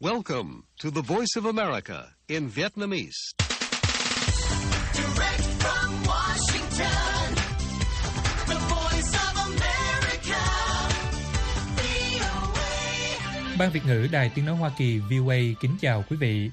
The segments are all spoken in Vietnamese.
Welcome to the Voice of America in Vietnamese. Direct from Washington, the Voice of America, VOA. Ban Việt ngữ Đài Tiếng nói Hoa Kỳ VOA kính chào quý vị.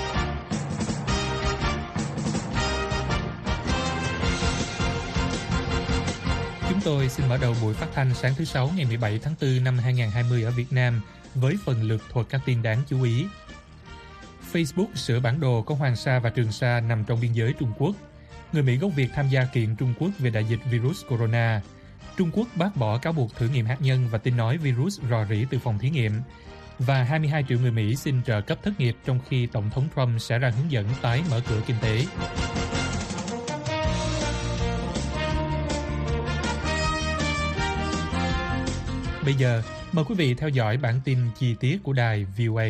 Chúng tôi xin mở đầu buổi phát thanh sáng thứ Sáu ngày 17 tháng 4 năm 2020 ở Việt Nam với phần lược thuật các tin đáng chú ý. Facebook sửa bản đồ có Hoàng Sa và Trường Sa nằm trong biên giới Trung Quốc. Người Mỹ gốc Việt tham gia kiện Trung Quốc về đại dịch virus corona. Trung Quốc bác bỏ cáo buộc thử nghiệm hạt nhân và tin nói virus rò rỉ từ phòng thí nghiệm. Và 22 triệu người Mỹ xin trợ cấp thất nghiệp trong khi Tổng thống Trump sẽ ra hướng dẫn tái mở cửa kinh tế. Bây giờ, mời quý vị theo dõi bản tin chi tiết của đài VOA.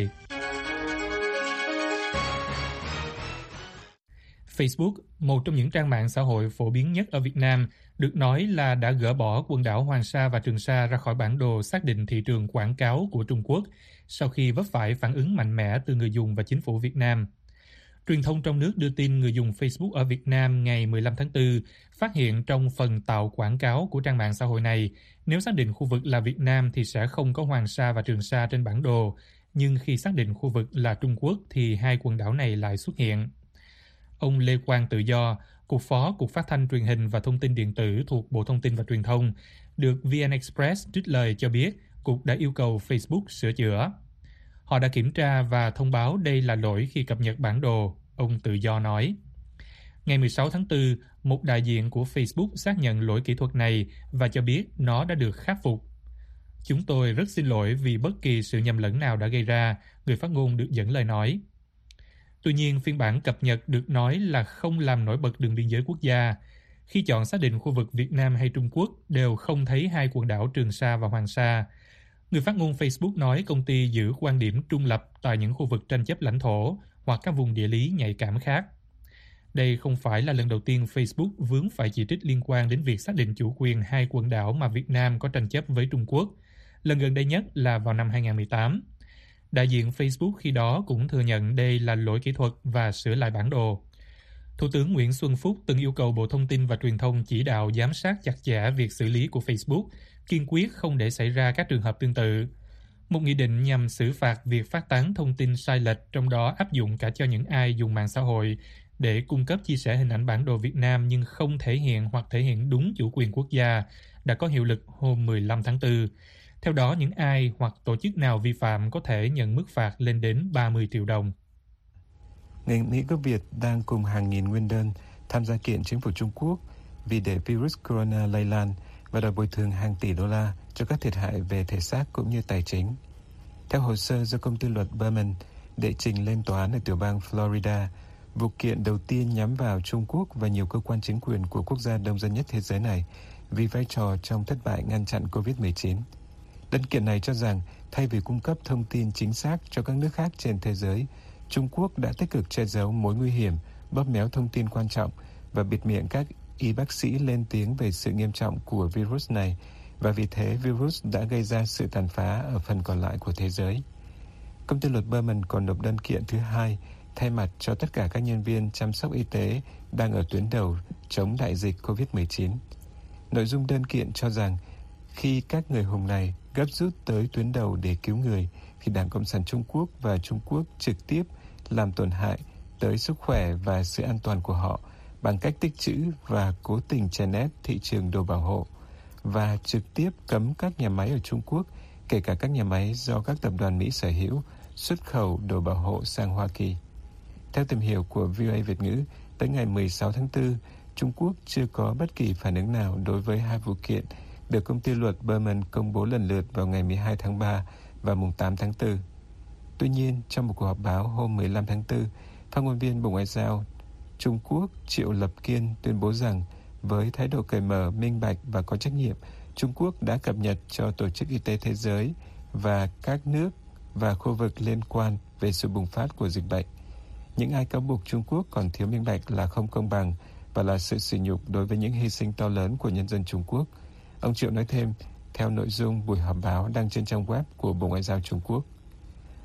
Facebook, một trong những trang mạng xã hội phổ biến nhất ở Việt Nam, được nói là đã gỡ bỏ quần đảo Hoàng Sa và Trường Sa ra khỏi bản đồ xác định thị trường quảng cáo của Trung Quốc sau khi vấp phải phản ứng mạnh mẽ từ người dùng và chính phủ Việt Nam. Truyền thông trong nước đưa tin người dùng Facebook ở Việt Nam ngày 15 tháng 4 phát hiện trong phần tạo quảng cáo của trang mạng xã hội này, nếu xác định khu vực là Việt Nam thì sẽ không có Hoàng Sa và Trường Sa trên bản đồ, nhưng khi xác định khu vực là Trung Quốc thì hai quần đảo này lại xuất hiện. Ông Lê Quang Tự Do, Cục Phó Cục Phát thanh Truyền hình và Thông tin Điện tử thuộc Bộ Thông tin và Truyền thông, được VN Express trích lời cho biết Cục đã yêu cầu Facebook sửa chữa. Họ đã kiểm tra và thông báo đây là lỗi khi cập nhật bản đồ, ông Tự Do nói. Ngày 16 tháng 4, một đại diện của Facebook xác nhận lỗi kỹ thuật này và cho biết nó đã được khắc phục. Chúng tôi rất xin lỗi vì bất kỳ sự nhầm lẫn nào đã gây ra, người phát ngôn được dẫn lời nói. Tuy nhiên, phiên bản cập nhật được nói là không làm nổi bật đường biên giới quốc gia. Khi chọn xác định khu vực Việt Nam hay Trung Quốc đều không thấy hai quần đảo Trường Sa và Hoàng Sa. Người phát ngôn Facebook nói công ty giữ quan điểm trung lập tại những khu vực tranh chấp lãnh thổ hoặc các vùng địa lý nhạy cảm khác. Đây không phải là lần đầu tiên Facebook vướng phải chỉ trích liên quan đến việc xác định chủ quyền hai quần đảo mà Việt Nam có tranh chấp với Trung Quốc. Lần gần đây nhất là vào năm 2018. Đại diện Facebook khi đó cũng thừa nhận đây là lỗi kỹ thuật và sửa lại bản đồ. Thủ tướng Nguyễn Xuân Phúc từng yêu cầu Bộ Thông tin và Truyền thông chỉ đạo giám sát chặt chẽ việc xử lý của Facebook, kiên quyết không để xảy ra các trường hợp tương tự. Một nghị định nhằm xử phạt việc phát tán thông tin sai lệch, trong đó áp dụng cả cho những ai dùng mạng xã hội để cung cấp chia sẻ hình ảnh bản đồ Việt Nam nhưng không thể hiện hoặc thể hiện đúng chủ quyền quốc gia, đã có hiệu lực hôm 15 tháng 4. Theo đó, những ai hoặc tổ chức nào vi phạm có thể nhận mức phạt lên đến 30 triệu đồng. Người Mỹ gốc Việt đang cùng hàng nghìn nguyên đơn tham gia kiện chính phủ Trung Quốc vì để virus corona lây lan và đòi bồi thường hàng tỷ đô la cho các thiệt hại về thể xác cũng như tài chính. Theo hồ sơ do công ty luật Berman đệ trình lên tòa án ở tiểu bang Florida, vụ kiện đầu tiên nhắm vào Trung Quốc và nhiều cơ quan chính quyền của quốc gia đông dân nhất thế giới này vì vai trò trong thất bại ngăn chặn COVID-19. Đơn kiện này cho rằng thay vì cung cấp thông tin chính xác cho các nước khác trên thế giới, Trung Quốc đã tích cực che giấu mối nguy hiểm, bóp méo thông tin quan trọng và bịt miệng các y bác sĩ lên tiếng về sự nghiêm trọng của virus này, và vì thế virus đã gây ra sự tàn phá ở phần còn lại của thế giới. Công ty luật Berman còn nộp đơn kiện thứ hai thay mặt cho tất cả các nhân viên chăm sóc y tế đang ở tuyến đầu chống đại dịch COVID-19. Nội dung đơn kiện cho rằng khi các người hùng này gấp rút tới tuyến đầu để cứu người, thì Đảng Cộng sản Trung Quốc và Trung Quốc trực tiếp làm tổn hại tới sức khỏe và sự an toàn của họ bằng cách tích trữ và cố tình chèn ép thị trường đồ bảo hộ, và trực tiếp cấm các nhà máy ở Trung Quốc, kể cả các nhà máy do các tập đoàn Mỹ sở hữu, xuất khẩu đồ bảo hộ sang Hoa Kỳ. Theo tìm hiểu của VOA Việt ngữ, tới ngày 16 tháng 4, Trung Quốc chưa có bất kỳ phản ứng nào đối với hai vụ kiện được công ty luật Berman công bố lần lượt vào ngày 12 tháng 3 và mùng 8 tháng 4. Tuy nhiên, trong một cuộc họp báo hôm 15 tháng 4, phát ngôn viên Bộ Ngoại giao Trung Quốc Triệu Lập Kiên tuyên bố rằng với thái độ cởi mở, minh bạch và có trách nhiệm, Trung Quốc đã cập nhật cho Tổ chức Y tế Thế giới và các nước và khu vực liên quan về sự bùng phát của dịch bệnh. Những ai cáo buộc Trung Quốc còn thiếu minh bạch là không công bằng và là sự sỉ nhục đối với những hy sinh to lớn của nhân dân Trung Quốc. Ông Triệu nói thêm, theo nội dung buổi họp báo đăng trên trang web của Bộ Ngoại giao Trung Quốc.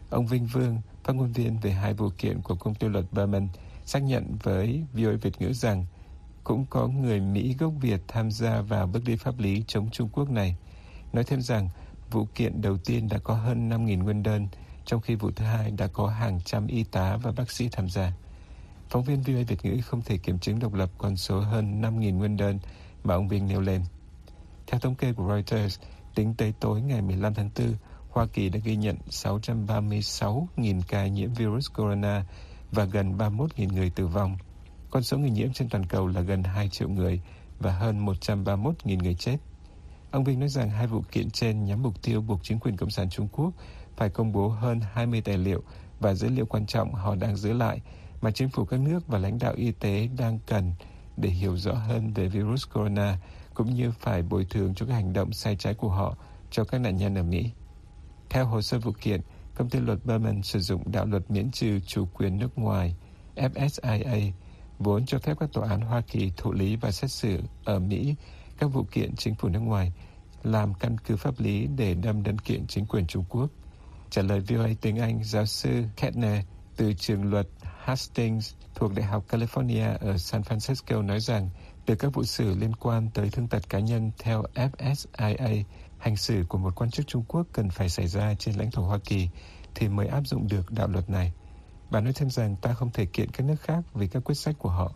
Ông Vinh Vương, phát ngôn viên về hai vụ kiện của công ty luật Berman, xác nhận với VOA Việt ngữ rằng cũng có người Mỹ gốc Việt tham gia vào bước đi pháp lý chống Trung Quốc này. Nói thêm rằng vụ kiện đầu tiên đã có hơn 5.000 nguyên đơn, trong khi vụ thứ hai đã có hàng trăm y tá và bác sĩ tham gia. Phóng viên VOA Việt ngữ không thể kiểm chứng độc lập con số hơn 5.000 nguyên đơn mà ông Vinh nêu lên. Theo thống kê của Reuters, tính tới tối ngày 15 tháng 4, Hoa Kỳ đã ghi nhận 636.000 ca nhiễm virus corona và gần 31.000 người tử vong. Con số người nhiễm trên toàn cầu là gần 2 triệu người và hơn 131.000 người chết. Ông Vinh nói rằng hai vụ kiện trên nhắm mục tiêu buộc chính quyền Cộng sản Trung Quốc phải công bố hơn 20 tài liệu và dữ liệu quan trọng họ đang giữ lại mà chính phủ các nước và lãnh đạo y tế đang cần để hiểu rõ hơn về virus corona, cũng như phải bồi thường cho các hành động sai trái của họ cho các nạn nhân ở Mỹ. Theo hồ sơ vụ kiện, công ty luật Berman sử dụng đạo luật miễn trừ chủ quyền nước ngoài FSIA, vốn cho phép các tòa án Hoa Kỳ thụ lý và xét xử ở Mỹ các vụ kiện chính phủ nước ngoài, làm căn cứ pháp lý để đâm đơn kiện chính quyền Trung Quốc. Trả lời VOA tiếng Anh, giáo sư Kettner từ trường luật Hastings thuộc Đại học California ở San Francisco nói rằng từ các vụ xử liên quan tới thương tật cá nhân theo FSIA, hành xử của một quan chức Trung Quốc cần phải xảy ra trên lãnh thổ Hoa Kỳ thì mới áp dụng được đạo luật này. Bà nói thêm rằng ta không thể kiện các nước khác vì các quyết sách của họ.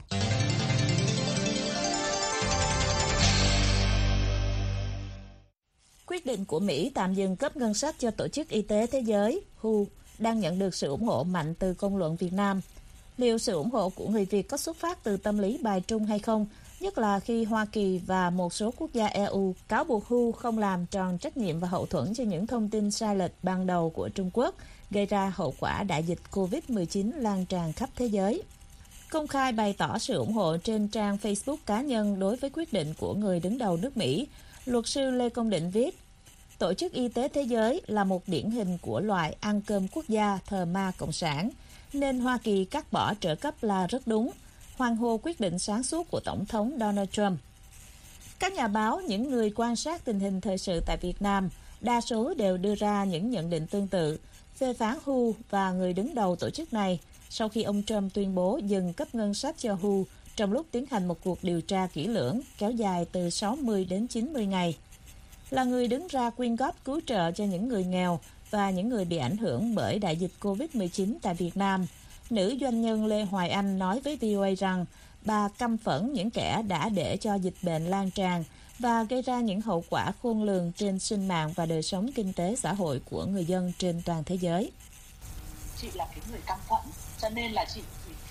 Quyết định của Mỹ tạm dừng cấp ngân sách cho Tổ chức Y tế Thế giới WHO đang nhận được sự ủng hộ mạnh từ công luận Việt Nam. Liệu sự ủng hộ của người Việt có xuất phát từ tâm lý bài trung hay không, nhất là khi Hoa Kỳ và một số quốc gia EU cáo buộc WHO không làm tròn trách nhiệm và hậu thuẫn cho những thông tin sai lệch ban đầu của Trung Quốc, gây ra hậu quả đại dịch COVID-19 lan tràn khắp thế giới. Công khai bày tỏ sự ủng hộ trên trang Facebook cá nhân đối với quyết định của người đứng đầu nước Mỹ, luật sư Lê Công Định viết, Tổ chức Y tế Thế giới là một điển hình của loại ăn cơm quốc gia thờ ma cộng sản, nên Hoa Kỳ cắt bỏ trợ cấp là rất đúng, hoan hô quyết định sáng suốt của Tổng thống Donald Trump. Các nhà báo, những người quan sát tình hình thời sự tại Việt Nam, đa số đều đưa ra những nhận định tương tự, phê phán WHO và người đứng đầu tổ chức này sau khi ông Trump tuyên bố dừng cấp ngân sách cho WHO trong lúc tiến hành một cuộc điều tra kỹ lưỡng kéo dài từ 60 đến 90 ngày. Là người đứng ra quyên góp cứu trợ cho những người nghèo và những người bị ảnh hưởng bởi đại dịch COVID-19 tại Việt Nam, nữ doanh nhân Lê Hoài Anh nói với VOA rằng bà căm phẫn những kẻ đã để cho dịch bệnh lan tràn và gây ra những hậu quả khôn lường trên sinh mạng và đời sống kinh tế xã hội của người dân trên toàn thế giới. Chị là cái người căm phẫn, cho nên là chị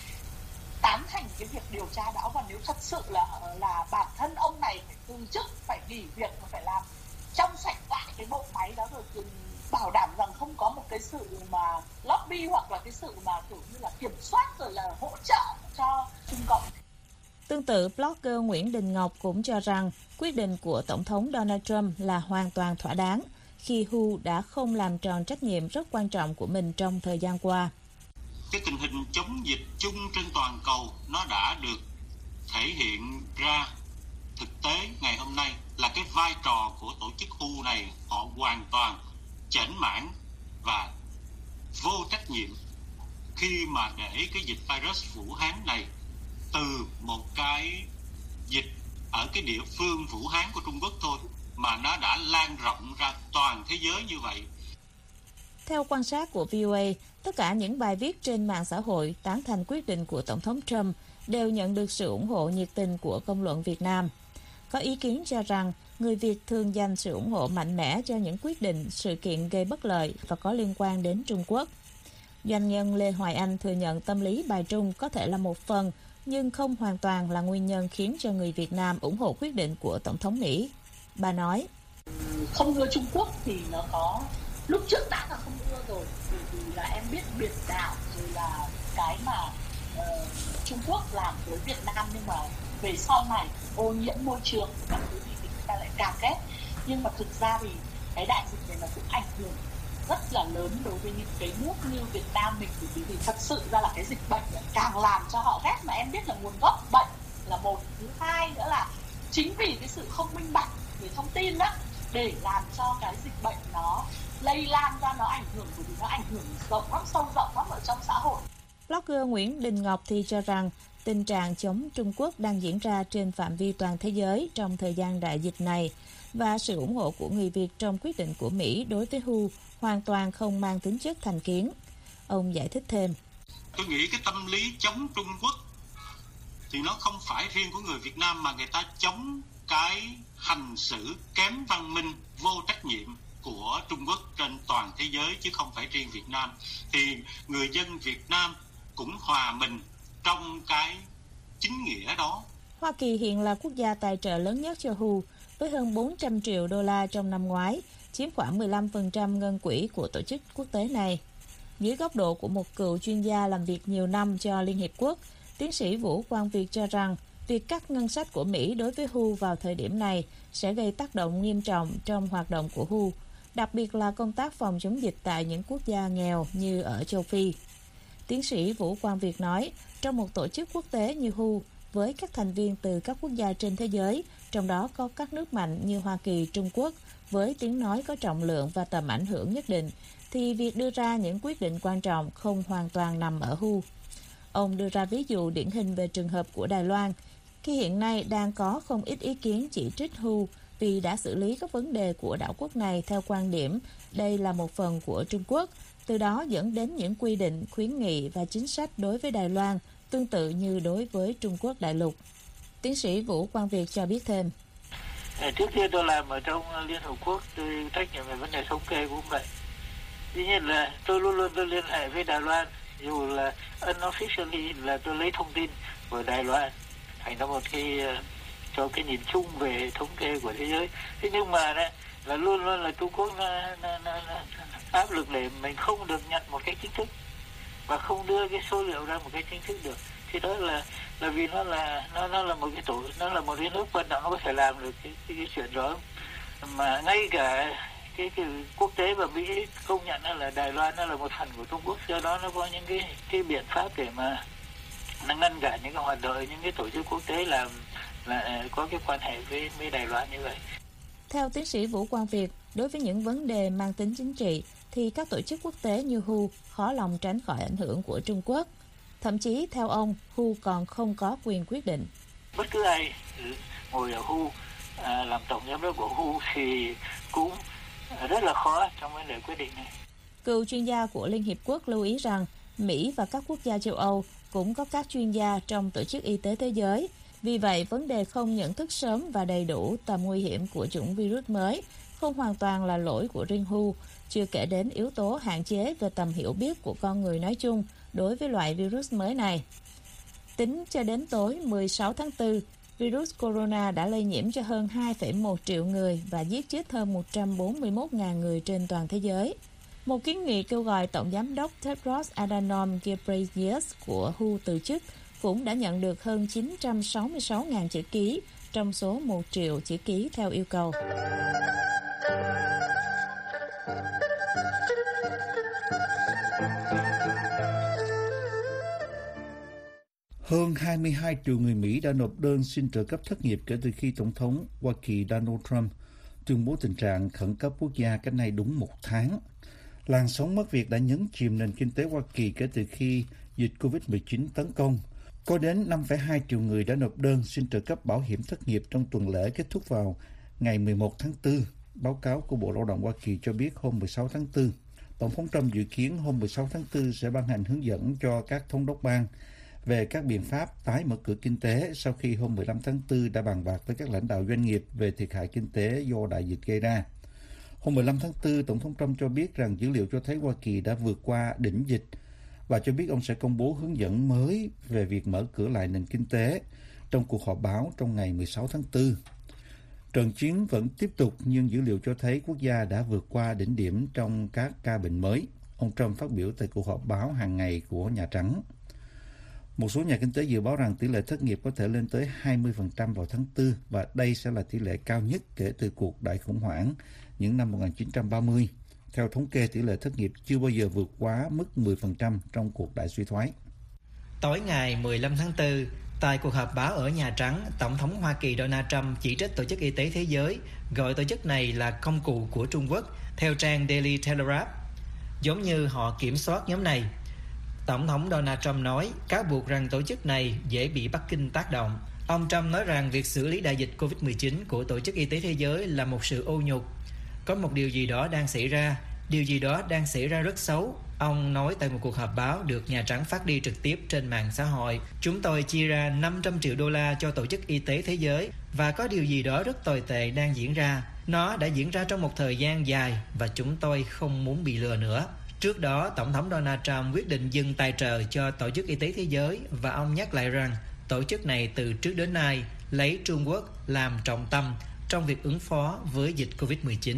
tán thành cái việc điều tra đó, và nếu thật sự là bản thân ông này phải từ chức, phải nghỉ việc và phải làm trong sạch lại cái bộ máy đó, rồi bảo đảm rằng không có một cái sự mà lobby hoặc là cái sự mà kiểu như là kiểm soát rồi là hỗ trợ cho Trung Cộng. Tương tự, blogger Nguyễn Đình Ngọc cũng cho rằng quyết định của Tổng thống Donald Trump là hoàn toàn thỏa đáng khi WHO đã không làm tròn trách nhiệm rất quan trọng của mình trong thời gian qua. Cái tình hình chống dịch chung trên toàn cầu nó đã được thể hiện ra thực tế ngày hôm nay là cái vai trò của tổ chức WHO này họ hoàn toàn chểnh mảng và vô trách nhiệm khi mà để cái dịch virus Vũ Hán này từ một cái dịch ở cái địa phương Vũ Hán của Trung Quốc thôi mà nó đã lan rộng ra toàn thế giới như vậy. Theo quan sát của VOA, tất cả những bài viết trên mạng xã hội tán thành quyết định của Tổng thống Trump đều nhận được sự ủng hộ nhiệt tình của công luận Việt Nam. Có ý kiến cho rằng người Việt thường dành sự ủng hộ mạnh mẽ cho những quyết định, sự kiện gây bất lợi và có liên quan đến Trung Quốc. Doanh nhân Lê Hoài Anh thừa nhận tâm lý bài trung có thể là một phần, nhưng không hoàn toàn là nguyên nhân khiến cho người Việt Nam ủng hộ quyết định của Tổng thống Mỹ. Bà nói, không ưa Trung Quốc thì nó có lúc trước đã là không ưa rồi, vì là em biết biển đảo rồi là cái mà Trung Quốc làm với Việt Nam, nhưng mà về sau này ô nhiễm môi trường các thứ thì người ta lại càng ghét. Nhưng mà thực ra thì cái đại dịch này nó cũng ảnh hưởng rất là lớn đối với những cái nước như Việt Nam mình, vì thật sự ra là cái dịch bệnh càng làm cho họ ghét. Mà em biết là nguồn gốc bệnh là một, thứ hai nữa là chính vì cái sự không minh bạch về thông tin đó để làm cho cái dịch bệnh nó lây lan ra, nó ảnh hưởng, bởi vì nó ảnh hưởng rộng lắm, sâu rộng lắm ở trong xã hội. Blogger Nguyễn Đình Ngọc thì cho rằng tình trạng chống Trung Quốc đang diễn ra trên phạm vi toàn thế giới trong thời gian đại dịch này và sự ủng hộ của người Việt trong quyết định của Mỹ đối với WHO hoàn toàn không mang tính chất thành kiến. Ông giải thích thêm. Tôi nghĩ cái tâm lý chống Trung Quốc thì nó không phải riêng của người Việt Nam, mà người ta chống cái hành xử kém văn minh, vô trách nhiệm của Trung Quốc trên toàn thế giới chứ không phải riêng Việt Nam. Thì người dân Việt Nam cũng hòa mình trong cái chính nghĩa đó. Hoa Kỳ hiện là quốc gia tài trợ lớn nhất cho WHO với hơn 400 triệu đô la trong năm ngoái, chiếm khoảng 15% ngân quỹ của tổ chức quốc tế này. Dưới góc độ của một cựu chuyên gia làm việc nhiều năm cho Liên Hiệp Quốc, tiến sĩ Vũ Quang Việt cho rằng việc cắt ngân sách của Mỹ đối với WHO vào thời điểm này sẽ gây tác động nghiêm trọng trong hoạt động của WHO, đặc biệt là công tác phòng chống dịch tại những quốc gia nghèo như ở châu Phi. Tiến sĩ Vũ Quang Việt nói, trong một tổ chức quốc tế như WHO, với các thành viên từ các quốc gia trên thế giới, trong đó có các nước mạnh như Hoa Kỳ, Trung Quốc, với tiếng nói có trọng lượng và tầm ảnh hưởng nhất định, thì việc đưa ra những quyết định quan trọng không hoàn toàn nằm ở WHO. Ông đưa ra ví dụ điển hình về trường hợp của Đài Loan, khi hiện nay đang có không ít ý kiến chỉ trích WHO vì đã xử lý các vấn đề của đảo quốc này theo quan điểm đây là một phần của Trung Quốc, từ đó dẫn đến những quy định, khuyến nghị và chính sách đối với Đài Loan tương tự như đối với Trung Quốc đại lục. Tiến sĩ Vũ Quang Việt cho biết thêm. Trước kia tôi làm ở trong Liên Hợp Quốc, tôi trách nhiệm về vấn đề thống kê cũng vậy. Tuy nhiên là tôi luôn luôn liên hệ với Đài Loan, dù là unofficially là tôi lấy thông tin của Đài Loan thành ra một cái cho cái nhìn chung về thống kê của thế giới. Thế nhưng mà đấy, là luôn luôn là Trung Quốc nó áp lực để mình không được nhận một cách chính thức và không đưa cái số liệu ra một cách chính thức được. Thì đó là vì nó là một cái tổ, nó là một cái nước vận động, nó có thể làm được cái chuyện đó, mà ngay cả cái quốc tế và Mỹ công nhận là Đài Loan nó là một phần của Trung Quốc, do đó nó có những cái biện pháp để mà nó ngăn cản những cái hoạt động, những cái tổ chức quốc tế làm là có cái quan hệ với Đài Loan như vậy. Theo tiến sĩ Vũ Quang Việt, đối với những vấn đề mang tính chính trị thì các tổ chức quốc tế như WHO khó lòng tránh khỏi ảnh hưởng của Trung Quốc. Thậm chí theo ông, WHO còn không có quyền quyết định. Bất cứ ai ngồi ở WHO làm tổng giám đốc của WHO thì cũng rất là khó trong vấn đề quyết định này. Cựu chuyên gia của Liên Hiệp Quốc lưu ý rằng Mỹ và các quốc gia châu Âu cũng có các chuyên gia trong Tổ chức Y tế Thế giới. Vì vậy, vấn đề không nhận thức sớm và đầy đủ tầm nguy hiểm của chủng virus mới không hoàn toàn là lỗi của riêng WHO, chưa kể đến yếu tố hạn chế về tầm hiểu biết của con người nói chung đối với loại virus mới này. Tính cho đến tối 16 tháng 4, virus corona đã lây nhiễm cho hơn 2,1 triệu người và giết chết hơn 141.000 người trên toàn thế giới. Một kiến nghị kêu gọi Tổng Giám đốc Tedros Adhanom Ghebreyesus của WHO từ chức cũng đã nhận được hơn 966.000 chữ ký trong số 1 triệu chữ ký theo yêu cầu. Hơn 22 triệu người Mỹ đã nộp đơn xin trợ cấp thất nghiệp kể từ khi Tổng thống Hoa Kỳ Donald Trump tuyên bố tình trạng khẩn cấp quốc gia cách nay đúng 1 tháng. Làn sóng mất việc đã nhấn chìm nền kinh tế Hoa Kỳ kể từ khi dịch COVID-19 tấn công. Có đến 5,2 triệu người đã nộp đơn xin trợ cấp bảo hiểm thất nghiệp trong tuần lễ kết thúc vào ngày 11 tháng 4. Báo cáo của Bộ Lao động Hoa Kỳ cho biết hôm 16 tháng 4, Tổng thống Trump dự kiến hôm 16 tháng 4 sẽ ban hành hướng dẫn cho các thống đốc bang về các biện pháp tái mở cửa kinh tế sau khi hôm 15 tháng 4 đã bàn bạc với các lãnh đạo doanh nghiệp về thiệt hại kinh tế do đại dịch gây ra. Hôm 15 tháng 4, Tổng thống Trump cho biết rằng dữ liệu cho thấy Hoa Kỳ đã vượt qua đỉnh dịch và cho biết ông sẽ công bố hướng dẫn mới về việc mở cửa lại nền kinh tế trong cuộc họp báo trong ngày 16 tháng 4. Trận chiến vẫn tiếp tục nhưng dữ liệu cho thấy quốc gia đã vượt qua đỉnh điểm trong các ca bệnh mới. Ông Trump phát biểu tại cuộc họp báo hàng ngày của Nhà Trắng. Một số nhà kinh tế dự báo rằng tỷ lệ thất nghiệp có thể lên tới 20% vào tháng 4 và đây sẽ là tỷ lệ cao nhất kể từ cuộc đại khủng hoảng những năm 1930. Theo thống kê, tỷ lệ thất nghiệp chưa bao giờ vượt quá mức 10% trong cuộc đại suy thoái. Tối ngày 15 tháng 4, Tại cuộc họp báo ở Nhà Trắng, Tổng thống Hoa Kỳ Donald Trump chỉ trích Tổ chức Y tế Thế giới, gọi tổ chức này là công cụ của Trung Quốc, theo trang Daily Telegraph, giống như họ kiểm soát nhóm này. Tổng thống Donald Trump nói cáo buộc rằng tổ chức này dễ bị Bắc Kinh tác động. Ông Trump nói rằng việc xử lý đại dịch COVID-19 của Tổ chức Y tế Thế giới là một sự ô nhục. Có một điều gì đó đang xảy ra, điều gì đó đang xảy ra rất xấu. Ông nói tại một cuộc họp báo được Nhà Trắng phát đi trực tiếp trên mạng xã hội. Chúng tôi chia ra 500 triệu đô la cho Tổ chức Y tế Thế giới và có điều gì đó rất tồi tệ đang diễn ra. Nó đã diễn ra trong một thời gian dài và chúng tôi không muốn bị lừa nữa. Trước đó, Tổng thống Donald Trump quyết định dừng tài trợ cho Tổ chức Y tế Thế giới và ông nhắc lại rằng tổ chức này từ trước đến nay lấy Trung Quốc làm trọng tâm trong việc ứng phó với dịch COVID-19.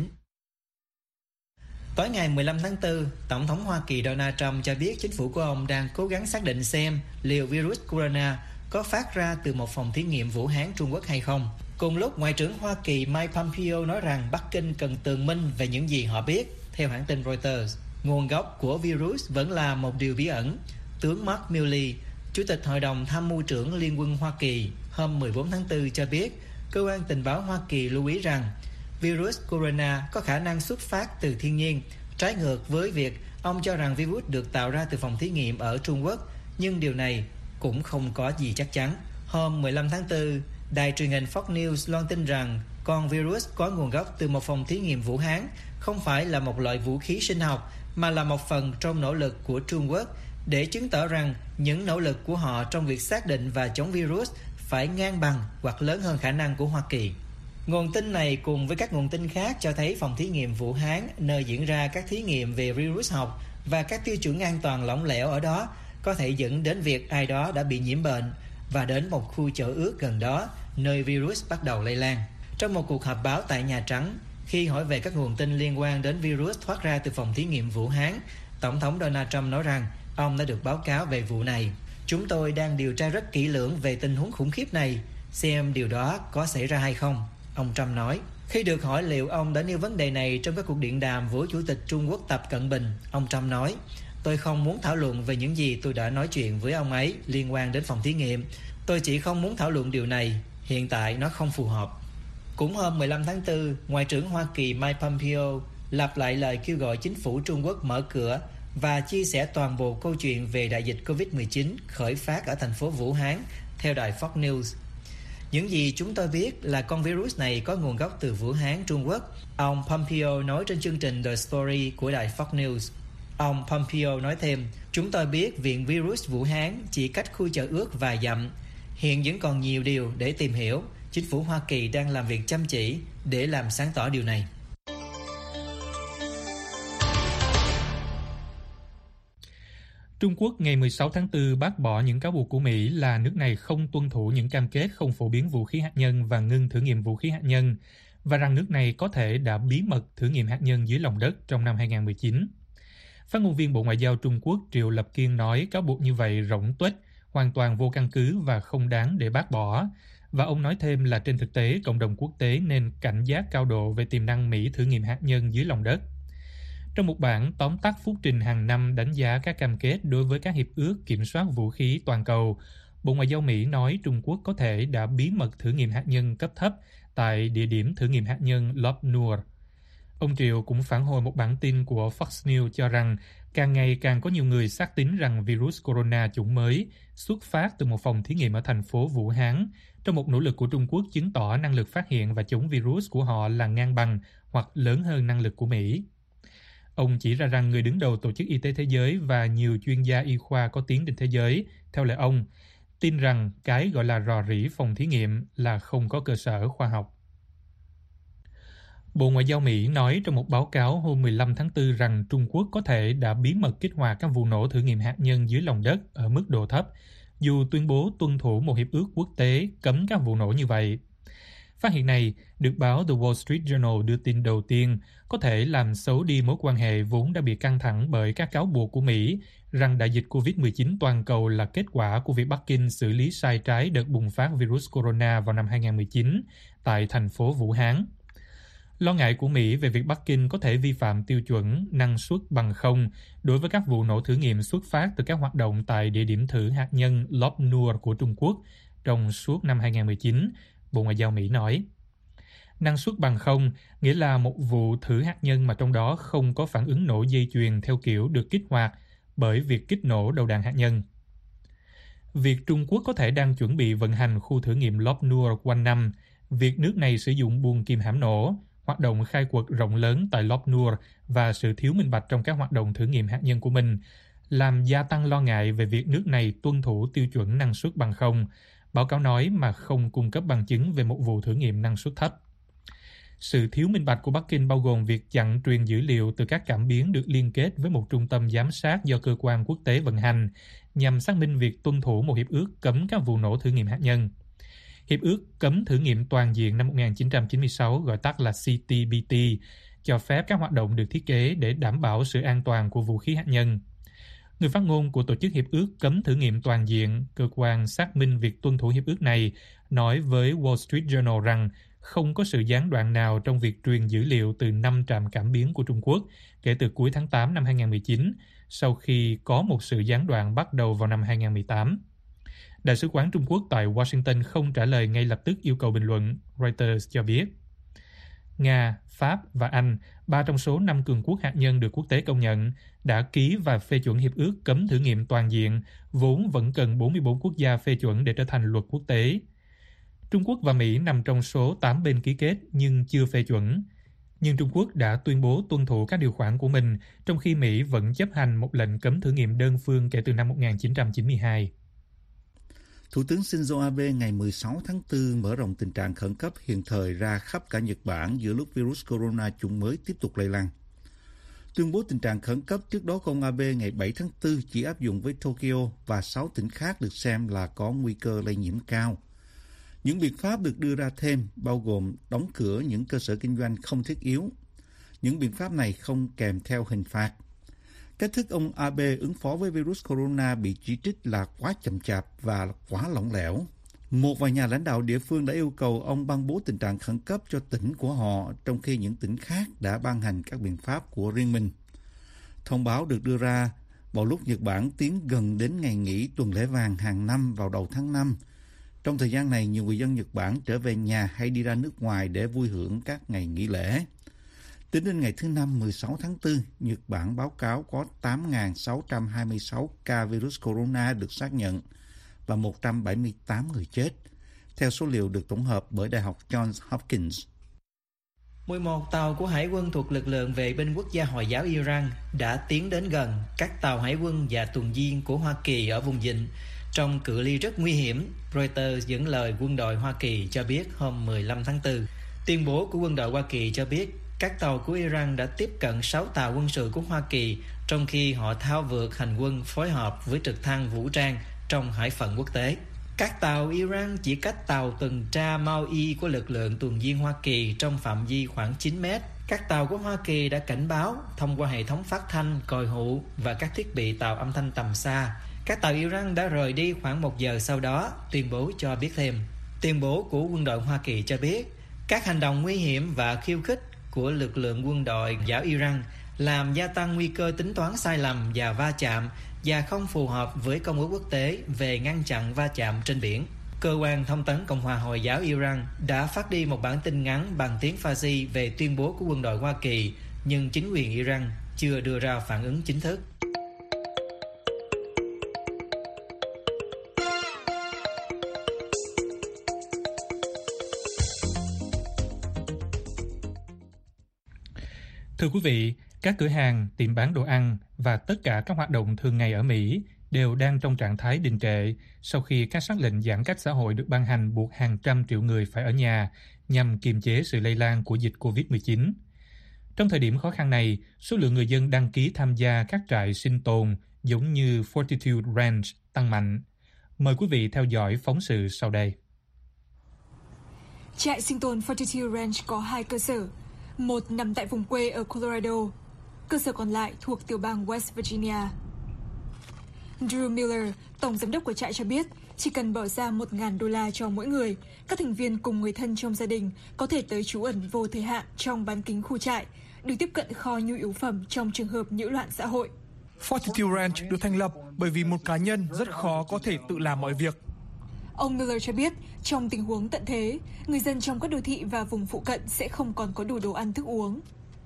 Tối ngày 15 tháng 4, Tổng thống Hoa Kỳ Donald Trump cho biết chính phủ của ông đang cố gắng xác định xem liệu virus corona có phát ra từ một phòng thí nghiệm Vũ Hán, Trung Quốc hay không. Cùng lúc, Ngoại trưởng Hoa Kỳ Mike Pompeo nói rằng Bắc Kinh cần tường minh về những gì họ biết. Theo hãng tin Reuters, nguồn gốc của virus vẫn là một điều bí ẩn. Tướng Mark Milley, Chủ tịch Hội đồng Tham mưu trưởng Liên quân Hoa Kỳ, hôm 14 tháng 4 cho biết cơ quan tình báo Hoa Kỳ lưu ý rằng virus corona có khả năng xuất phát từ thiên nhiên, trái ngược với việc ông cho rằng virus được tạo ra từ phòng thí nghiệm ở Trung Quốc, nhưng điều này cũng không có gì chắc chắn. Hôm 15 tháng 4, đài truyền hình Fox News loan tin rằng con virus có nguồn gốc từ một phòng thí nghiệm Vũ Hán không phải là một loại vũ khí sinh học, mà là một phần trong nỗ lực của Trung Quốc để chứng tỏ rằng những nỗ lực của họ trong việc xác định và chống virus phải ngang bằng hoặc lớn hơn khả năng của Hoa Kỳ. Nguồn tin này cùng với các nguồn tin khác cho thấy phòng thí nghiệm Vũ Hán, nơi diễn ra các thí nghiệm về virus học và các tiêu chuẩn an toàn lỏng lẻo ở đó, có thể dẫn đến việc ai đó đã bị nhiễm bệnh và đến một khu chợ ướt gần đó, nơi virus bắt đầu lây lan. Trong một cuộc họp báo tại Nhà Trắng, khi hỏi về các nguồn tin liên quan đến virus thoát ra từ phòng thí nghiệm Vũ Hán, Tổng thống Donald Trump nói rằng ông đã được báo cáo về vụ này. Chúng tôi đang điều tra rất kỹ lưỡng về tình huống khủng khiếp này, xem điều đó có xảy ra hay không, ông Trump nói. Khi được hỏi liệu ông đã nêu vấn đề này trong các cuộc điện đàm với Chủ tịch Trung Quốc Tập Cận Bình, ông Trump nói, tôi không muốn thảo luận về những gì tôi đã nói chuyện với ông ấy liên quan đến phòng thí nghiệm. Tôi chỉ không muốn thảo luận điều này, hiện tại nó không phù hợp. Cũng hôm 15 tháng 4, Ngoại trưởng Hoa Kỳ Mike Pompeo lặp lại lời kêu gọi chính phủ Trung Quốc mở cửa và chia sẻ toàn bộ câu chuyện về đại dịch COVID-19 khởi phát ở thành phố Vũ Hán, theo đài Fox News. Những gì chúng tôi biết là con virus này có nguồn gốc từ Vũ Hán, Trung Quốc, ông Pompeo nói trên chương trình The Story của đài Fox News. Ông Pompeo nói thêm, chúng tôi biết viện virus Vũ Hán chỉ cách khu chợ ướt vài dặm. Hiện vẫn còn nhiều điều để tìm hiểu. Chính phủ Hoa Kỳ đang làm việc chăm chỉ để làm sáng tỏ điều này. Trung Quốc ngày 16 tháng 4 bác bỏ những cáo buộc của Mỹ là nước này không tuân thủ những cam kết không phổ biến vũ khí hạt nhân và ngưng thử nghiệm vũ khí hạt nhân, và rằng nước này có thể đã bí mật thử nghiệm hạt nhân dưới lòng đất trong năm 2019. Phát ngôn viên Bộ Ngoại giao Trung Quốc Triệu Lập Kiên nói cáo buộc như vậy rỗng tuếch, hoàn toàn vô căn cứ và không đáng để bác bỏ. Và ông nói thêm là trên thực tế, cộng đồng quốc tế nên cảnh giác cao độ về tiềm năng Mỹ thử nghiệm hạt nhân dưới lòng đất. Trong một bản tóm tắt phúc trình hàng năm đánh giá các cam kết đối với các hiệp ước kiểm soát vũ khí toàn cầu, Bộ Ngoại giao Mỹ nói Trung Quốc có thể đã bí mật thử nghiệm hạt nhân cấp thấp tại địa điểm thử nghiệm hạt nhân Lob Nur. Ông Triệu cũng phản hồi một bản tin của Fox News cho rằng càng ngày càng có nhiều người xác tín rằng virus corona chủng mới xuất phát từ một phòng thí nghiệm ở thành phố Vũ Hán, trong một nỗ lực của Trung Quốc chứng tỏ năng lực phát hiện và chống virus của họ là ngang bằng hoặc lớn hơn năng lực của Mỹ. Ông chỉ ra rằng người đứng đầu Tổ chức Y tế Thế giới và nhiều chuyên gia y khoa có tiếng trên thế giới, theo lời ông, tin rằng cái gọi là rò rỉ phòng thí nghiệm là không có cơ sở khoa học. Bộ Ngoại giao Mỹ nói trong một báo cáo hôm 15 tháng 4 rằng Trung Quốc có thể đã bí mật kích hoạt các vụ nổ thử nghiệm hạt nhân dưới lòng đất ở mức độ thấp, dù tuyên bố tuân thủ một hiệp ước quốc tế cấm các vụ nổ như vậy. Phát hiện này được báo The Wall Street Journal đưa tin đầu tiên có thể làm xấu đi mối quan hệ vốn đã bị căng thẳng bởi các cáo buộc của Mỹ rằng đại dịch COVID-19 toàn cầu là kết quả của việc Bắc Kinh xử lý sai trái đợt bùng phát virus corona vào năm 2019 tại thành phố Vũ Hán. Lo ngại của Mỹ về việc Bắc Kinh có thể vi phạm tiêu chuẩn năng suất bằng không đối với các vụ nổ thử nghiệm xuất phát từ các hoạt động tại địa điểm thử hạt nhân Lob Nur của Trung Quốc trong suốt năm 2019, Bộ Ngoại giao Mỹ nói. Năng suất bằng không nghĩa là một vụ thử hạt nhân mà trong đó không có phản ứng nổ dây chuyền theo kiểu được kích hoạt bởi việc kích nổ đầu đạn hạt nhân. Việc Trung Quốc có thể đang chuẩn bị vận hành khu thử nghiệm Lop Nur quanh năm, việc nước này sử dụng buồng kim hãm nổ, hoạt động khai quật rộng lớn tại Lop Nur và sự thiếu minh bạch trong các hoạt động thử nghiệm hạt nhân của mình làm gia tăng lo ngại về việc nước này tuân thủ tiêu chuẩn năng suất bằng không, báo cáo nói mà không cung cấp bằng chứng về một vụ thử nghiệm năng suất thấp. Sự thiếu minh bạch của Bắc Kinh bao gồm việc chặn truyền dữ liệu từ các cảm biến được liên kết với một trung tâm giám sát do cơ quan quốc tế vận hành, nhằm xác minh việc tuân thủ một hiệp ước cấm các vụ nổ thử nghiệm hạt nhân. Hiệp ước cấm thử nghiệm toàn diện năm 1996, gọi tắt là CTBT, cho phép các hoạt động được thiết kế để đảm bảo sự an toàn của vũ khí hạt nhân. Người phát ngôn của Tổ chức Hiệp ước Cấm Thử nghiệm Toàn diện, cơ quan xác minh việc tuân thủ hiệp ước này, nói với Wall Street Journal rằng không có sự gián đoạn nào trong việc truyền dữ liệu từ 5 trạm cảm biến của Trung Quốc kể từ cuối tháng 8 năm 2019, sau khi có một sự gián đoạn bắt đầu vào năm 2018. Đại sứ quán Trung Quốc tại Washington không trả lời ngay lập tức yêu cầu bình luận, Reuters cho biết. Nga, Pháp và Anh, 3 trong số 5 cường quốc hạt nhân được quốc tế công nhận, đã ký và phê chuẩn hiệp ước cấm thử nghiệm toàn diện, vốn vẫn cần 44 quốc gia phê chuẩn để trở thành luật quốc tế. Trung Quốc và Mỹ nằm trong số 8 bên ký kết nhưng chưa phê chuẩn. Nhưng Trung Quốc đã tuyên bố tuân thủ các điều khoản của mình, trong khi Mỹ vẫn chấp hành một lệnh cấm thử nghiệm đơn phương kể từ năm 1992. Thủ tướng Shinzo Abe ngày 16 tháng 4 mở rộng tình trạng khẩn cấp hiện thời ra khắp cả Nhật Bản giữa lúc virus corona chủng mới tiếp tục lây lan. Tuyên bố tình trạng khẩn cấp trước đó của ông Abe ngày 7 tháng 4 chỉ áp dụng với Tokyo và 6 tỉnh khác được xem là có nguy cơ lây nhiễm cao. Những biện pháp được đưa ra thêm bao gồm đóng cửa những cơ sở kinh doanh không thiết yếu. Những biện pháp này không kèm theo hình phạt. Cách thức ông Abe ứng phó với virus corona bị chỉ trích là quá chậm chạp và quá lỏng lẻo. Một vài nhà lãnh đạo địa phương đã yêu cầu ông ban bố tình trạng khẩn cấp cho tỉnh của họ, trong khi những tỉnh khác đã ban hành các biện pháp của riêng mình. Thông báo được đưa ra vào lúc Nhật Bản tiến gần đến ngày nghỉ tuần lễ vàng hàng năm vào đầu tháng 5. Trong thời gian này, nhiều người dân Nhật Bản trở về nhà hay đi ra nước ngoài để vui hưởng các ngày nghỉ lễ. Tính đến ngày thứ Năm 16 tháng 4, Nhật Bản báo cáo có 8.626 ca virus corona được xác nhận và 178 người chết, theo số liệu được tổng hợp bởi Đại học Johns Hopkins. 11 tàu của Hải quân thuộc lực lượng vệ binh quốc gia Hồi giáo Iran đã tiến đến gần các tàu hải quân và tuần duyên của Hoa Kỳ ở vùng vịnh trong cự ly rất nguy hiểm, Reuters dẫn lời quân đội Hoa Kỳ cho biết hôm 15 tháng 4. Tuyên bố của quân đội Hoa Kỳ cho biết các tàu của Iran đã tiếp cận 6 tàu quân sự của Hoa Kỳ trong khi họ thao vượt hành quân phối hợp với trực thăng vũ trang trong hải phận quốc tế. Các tàu Iran chỉ cách tàu tuần tra Maui của lực lượng tuần duyên Hoa Kỳ trong phạm vi khoảng 9 mét. Các tàu của Hoa Kỳ đã cảnh báo thông qua hệ thống phát thanh, còi hụ và các thiết bị tạo âm thanh tầm xa. Các tàu Iran đã rời đi khoảng 1 giờ sau đó, tuyên bố cho biết thêm. Tuyên bố của quân đội Hoa Kỳ cho biết các hành động nguy hiểm và khiêu khích của lực lượng quân đội giáo Iran làm gia tăng nguy cơ tính toán sai lầm và va chạm và không phù hợp với công ước quốc tế về ngăn chặn va chạm trên biển. Cơ quan thông tấn Cộng hòa Hồi giáo Iran đã phát đi một bản tin ngắn bằng tiếng Farsi về tuyên bố của quân đội Hoa Kỳ, nhưng chính quyền Iran chưa đưa ra phản ứng chính thức. Thưa quý vị, các cửa hàng, tiệm bán đồ ăn và tất cả các hoạt động thường ngày ở Mỹ đều đang trong trạng thái đình trệ sau khi các sắc lệnh giãn cách xã hội được ban hành buộc hàng trăm triệu người phải ở nhà nhằm kiềm chế sự lây lan của dịch COVID-19. Trong thời điểm khó khăn này, số lượng người dân đăng ký tham gia các trại sinh tồn giống như Fortitude Ranch tăng mạnh. Mời quý vị theo dõi phóng sự sau đây. Trại sinh tồn Fortitude Ranch có 2 cơ sở. Một nằm tại vùng quê ở Colorado, cơ sở còn lại thuộc tiểu bang West Virginia. Drew Miller, tổng giám đốc của trại cho biết, chỉ cần bỏ ra $1,000 cho mỗi người, các thành viên cùng người thân trong gia đình có thể tới trú ẩn vô thời hạn trong bán kính khu trại, được tiếp cận kho nhu yếu phẩm trong trường hợp nhiễu loạn xã hội. Fortitude Ranch được thành lập bởi vì một cá nhân rất khó có thể tự làm mọi việc. Ông Miller cho biết, trong tình huống tận thế, người dân trong các đô thị và vùng phụ cận sẽ không còn có đủ đồ ăn thức uống.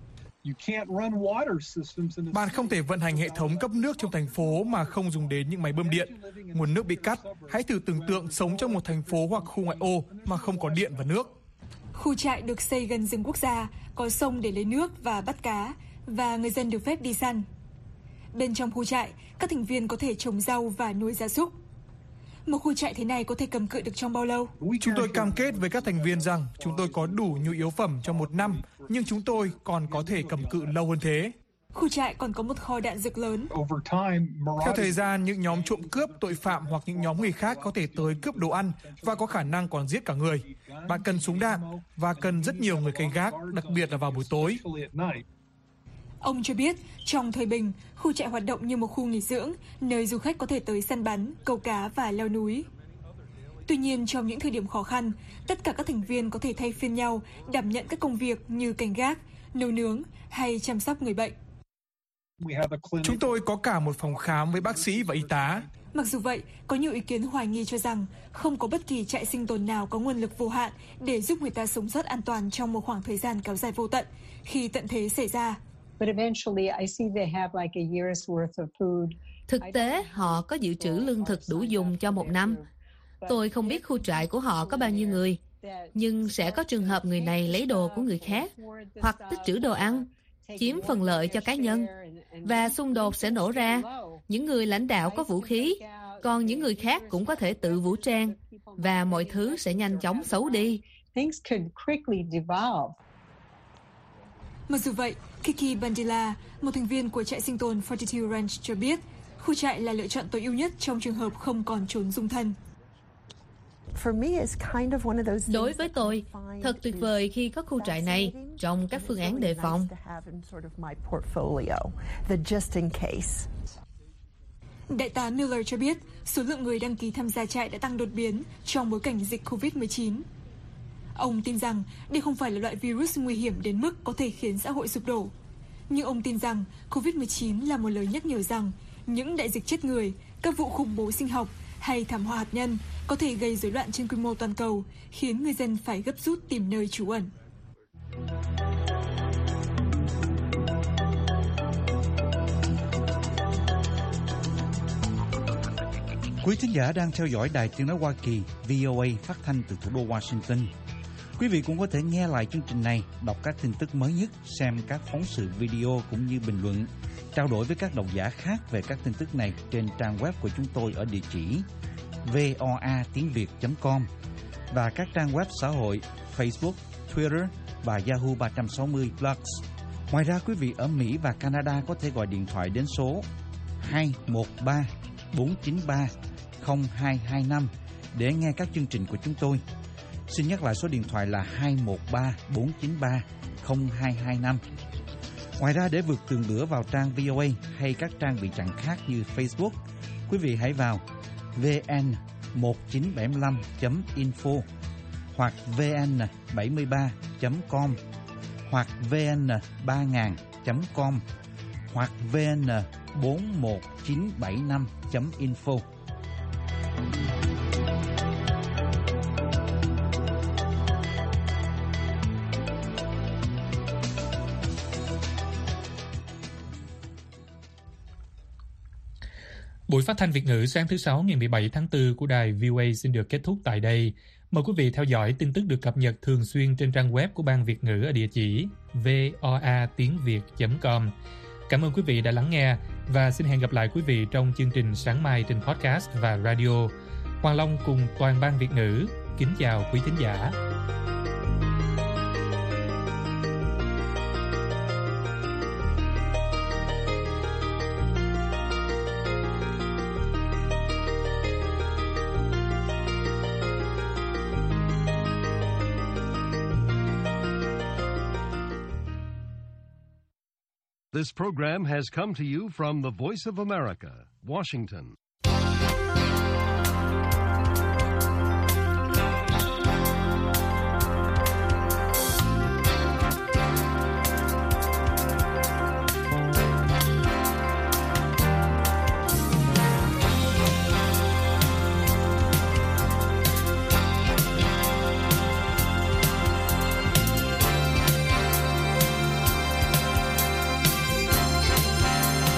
Bạn không thể vận hành hệ thống cấp nước trong thành phố mà không dùng đến những máy bơm điện. Nguồn nước bị cắt. Hãy thử tưởng tượng sống trong một thành phố hoặc khu ngoại ô mà không có điện và nước. Khu trại được xây gần rừng quốc gia, có sông để lấy nước và bắt cá, và người dân được phép đi săn. Bên trong khu trại, các thành viên có thể trồng rau và nuôi gia súc. Một khu trại thế này có thể cầm cự được trong bao lâu? Chúng tôi cam kết với các thành viên rằng chúng tôi có đủ nhu yếu phẩm trong 1 năm, nhưng chúng tôi còn có thể cầm cự lâu hơn thế. Khu trại còn có một kho đạn dược lớn. Theo thời gian, những nhóm trộm cướp, tội phạm hoặc những nhóm người khác có thể tới cướp đồ ăn và có khả năng còn giết cả người. Bạn cần súng đạn và cần rất nhiều người canh gác, đặc biệt là vào buổi tối. Ông cho biết, trong thời bình, khu trại hoạt động như một khu nghỉ dưỡng, nơi du khách có thể tới săn bắn, câu cá và leo núi. Tuy nhiên, trong những thời điểm khó khăn, tất cả các thành viên có thể thay phiên nhau đảm nhận các công việc như canh gác, nấu nướng hay chăm sóc người bệnh. Chúng tôi có cả một phòng khám với bác sĩ và y tá. Mặc dù vậy, có nhiều ý kiến hoài nghi cho rằng không có bất kỳ trại sinh tồn nào có nguồn lực vô hạn để giúp người ta sống sót an toàn trong một khoảng thời gian kéo dài vô tận khi tận thế xảy ra. Thực tế, họ có dự trữ lương thực đủ dùng cho 1 năm. Tôi không biết khu trại của họ có bao nhiêu người, nhưng sẽ có trường hợp người này lấy đồ của người khác, hoặc tích trữ đồ ăn, chiếm phần lợi cho cá nhân, và xung đột sẽ nổ ra. Những người lãnh đạo có vũ khí, còn những người khác cũng có thể tự vũ trang, và mọi thứ sẽ nhanh chóng xấu đi. Mặc dù vậy, Kiki Bandila, một thành viên của trại sinh tồn Fortitude Ranch cho biết, khu trại là lựa chọn tối ưu nhất trong trường hợp không còn trốn dung thân. Đối với tôi, thật tuyệt vời khi có khu trại này trong các phương án đề phòng. Đại tá Miller cho biết, số lượng người đăng ký tham gia trại đã tăng đột biến trong bối cảnh dịch COVID-19. Ông tin rằng đây không phải là loại virus nguy hiểm đến mức có thể khiến xã hội sụp đổ. Nhưng ông tin rằng COVID-19 là một lời nhắc nhở rằng những đại dịch chết người, các vụ khủng bố sinh học hay thảm họa hạt nhân có thể gây rối loạn trên quy mô toàn cầu, khiến người dân phải gấp rút tìm nơi trú ẩn. Quý thính giả đang theo dõi Đài Tiếng nói Hoa Kỳ VOA phát thanh từ thủ đô Washington. Quý vị cũng có thể nghe lại chương trình này, đọc các tin tức mới nhất, xem các phóng sự video cũng như bình luận, trao đổi với các độc giả khác về các tin tức này trên trang web của chúng tôi ở địa chỉ voatiengviet.com và các trang web xã hội Facebook, Twitter và Yahoo 360 Plus. Ngoài ra, quý vị ở Mỹ và Canada có thể gọi điện thoại đến số 213 493 0225 để nghe các chương trình của chúng tôi. Xin nhắc lại số điện thoại là 213 493 0225. Ngoài ra, để vượt tường lửa vào trang VOA hay các trang bị chặn khác như Facebook, quý vị hãy vào vn1975.info hoặc vn73.com hoặc vn3000.com hoặc vn41975.info. Buổi phát thanh Việt ngữ sáng thứ Sáu ngày 17 tháng 4 của đài VOA xin được kết thúc tại đây. Mời quý vị theo dõi tin tức được cập nhật thường xuyên trên trang web của Ban Việt ngữ ở địa chỉ voatiengviet.com. Cảm ơn quý vị đã lắng nghe và xin hẹn gặp lại quý vị trong chương trình sáng mai trên podcast và radio. Hoàng Long cùng toàn Ban Việt ngữ kính chào quý thính giả. This program has come to you from the Voice of America, Washington.